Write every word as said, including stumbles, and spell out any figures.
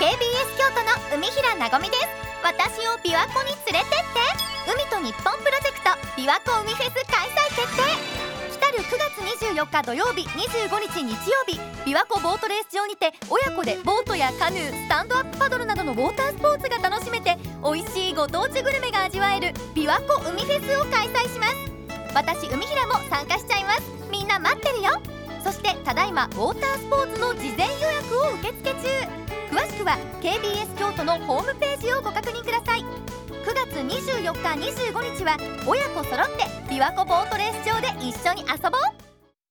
ケービーエス 京都の海平なごみです。私を琵琶湖に連れてって海と日本プロジェクト琵琶湖海フェス開催決定。来たるくがつにじゅうよっか土曜日、にじゅうごにち日曜日、琵琶湖ボートレース場にて親子でボートやカヌー、スタンドアップパドルなどのウォータースポーツが楽しめて美味しいご当地グルメが味わえる琵琶湖海フェスを開催します。私海平も参加しちゃいます。みんな待ってるよ。そしてただいまウォータースポーツの事前予約を受付中。詳しくは ケービーエス 京都のホームページをご確認ください。くがつにじゅうよっか、にじゅうごにちは親子揃って琵琶湖ボートレース場で一緒に遊ぼう。